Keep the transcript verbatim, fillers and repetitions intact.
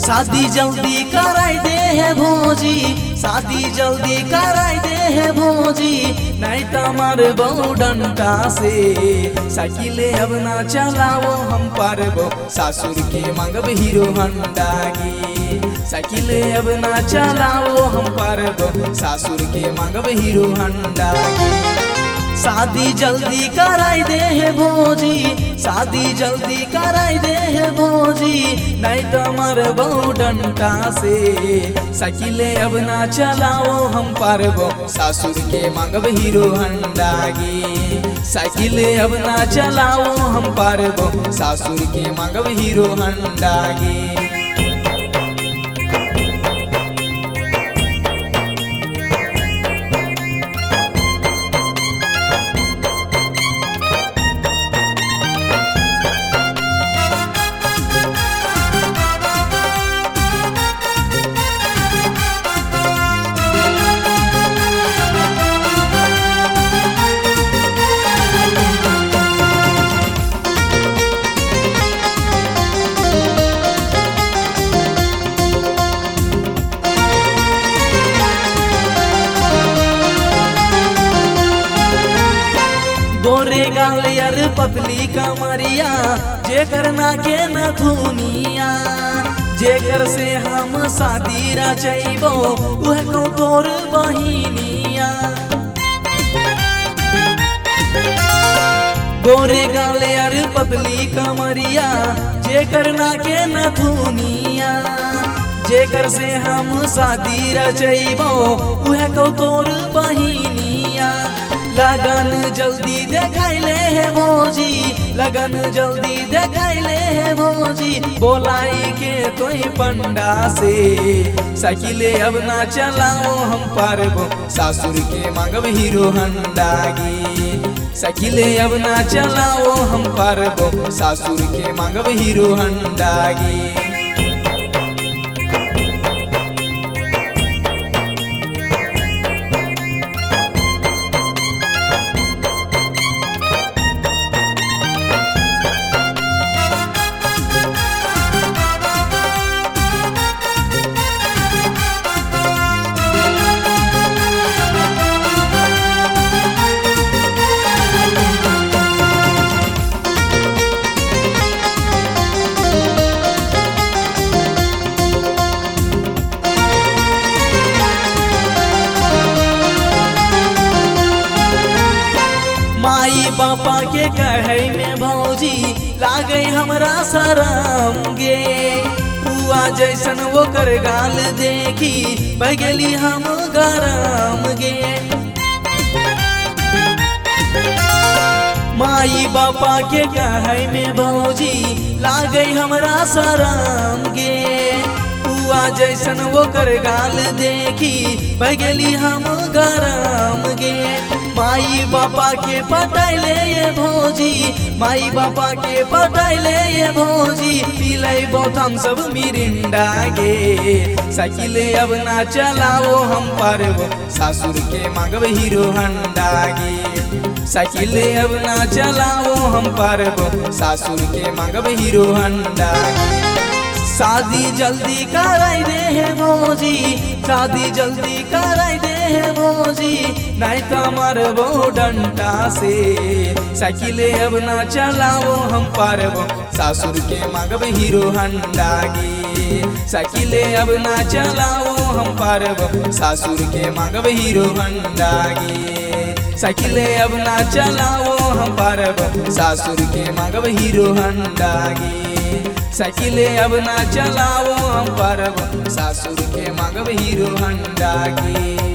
शादी जल्दी कराई दे है भोजी, शादी जल्दी कराई दे है भोजी, नहीं तो मारबो डंडा से। साइकिले अब ना चलाओ हम पारबो, सासुर के मांगब हीरो होंडा गे। साइकिले अब ना चलाओ हम पारबो, सासुर के मांगब हीरो होंडा गे। शादी जल्दी कराई दे है भोजी, शादी जल्दी कराई दे है भोजी, नहीं तो मारबो डंडा से। साइकिले अब ना चलाओ हम पारबो, सासुर के मांगब हीरो होंडा गे। साइकिले अब ना चलाओ हम पारबो, सासुर के मांगब हीरो होंडा गे। गोरे गाल यार पतली कमरिया, जेकर ना के न धुनिया, जेकर से हम शादी रचैबो वह को तोर बहिनिया। गोरे गाल यार पतली कमरिया, जेकर ना के न धुनिया, जेकर से हम शादी रचैबो वह को तोर बहिनिया। लगन जल्दी देखाइले है भोजी, लगन जल्दी देखाइले है भोजी, बोलाई के तोई पंडा से। साइकिले अब ना चलाओ हम पारबो, सासुर के मांगब हीरो होंडा गे। साइकिले अब ना चलाओ हम पारबो, सासुर के मांगब हीरो होंडा गे। माई बापा के कहे में भौजी लागे हमरा शरम गे। हुआ जैसन वो कर गाल देखी बगली हम गरम गे। माई बापा के कहे में भौजी लागे हमरा शरम गे। हुआ जैसन वो कर गाल देखी बगली हम गरम गे। माई बापा के पटाइले ये भोजी, माई बापा के पटाइले ये भोजी, पिलै बहुत हम सब मिरिंडा गे। साइकिले अब ना चलाओ हम पारबो, सासुर के मांगब हीरो होंडा गे। साइकिले अब ना चलाओ हम पारबो, सासुर के मांगब हीरो होंडा गे। शादी जल्दी कराई दे है भोजी, शादी जल्दी कराई दे है भोजी, नहीं तो मारबो डंडा से। साइकिले अब ना चलाओ हम पारबो, सासुर के मांगब हीरो होंडा गे। साइकिले अब ना चलाओ हम पारबो, सासुर के मांगब हीरो होंडा गे। साइकिले अब ना चलाओ हम पारबो, सासुर के मांगब हीरो होंडा गे। साइकिले अब ना चलाओ हम पारबो, सासुर के मांगब हीरो होंडा गे।